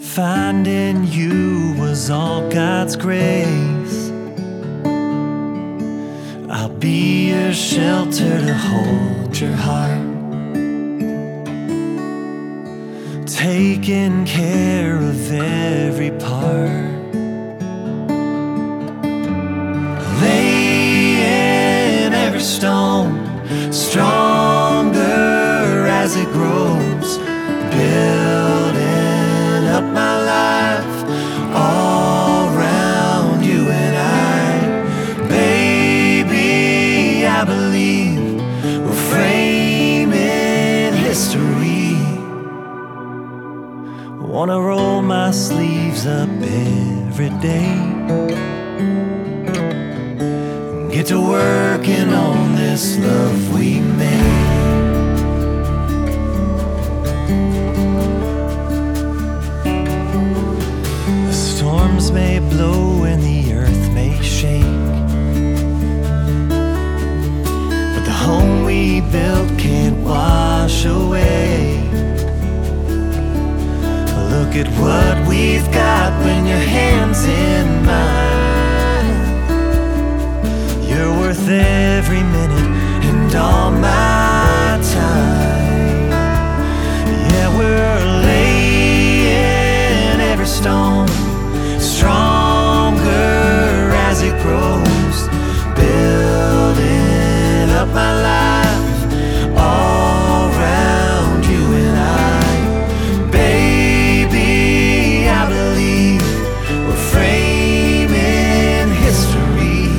Finding you was all God's grace. I'll be your shelter to hold your heart, taking care of every part. Laying every stone stronger as it grows, building up my life all around you and I. Baby, I believe we're framing history. Wanna roll my sleeves up every day, get to working on this love we made. The storms may blow and the earth may shake, but the home we built can't wash away. Look at what we've got when your hand's in mine. You're worth every minute and all my time. Yeah, we're laying every stone stronger as it grows, building up my life all around you and I. Baby, I believe we're framing history.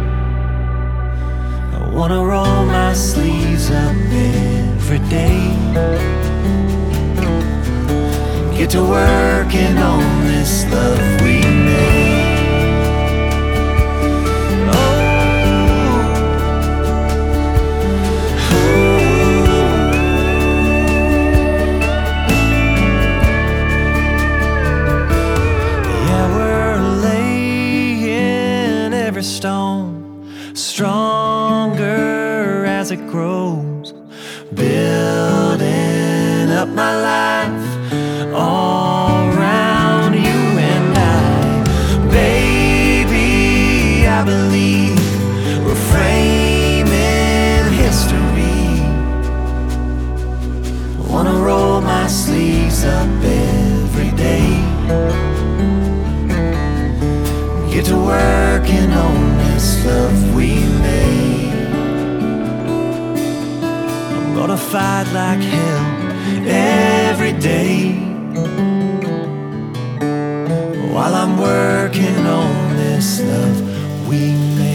I wanna roll my sleeves up every day, get to working on this love we made. Stone stronger as it grows, building up my life all around you and I. Baby, I believe we're framing history. Wanna roll my sleeves up every day, get to working on this love we made. I'm gonna fight like hell every day while I'm working on this love we made.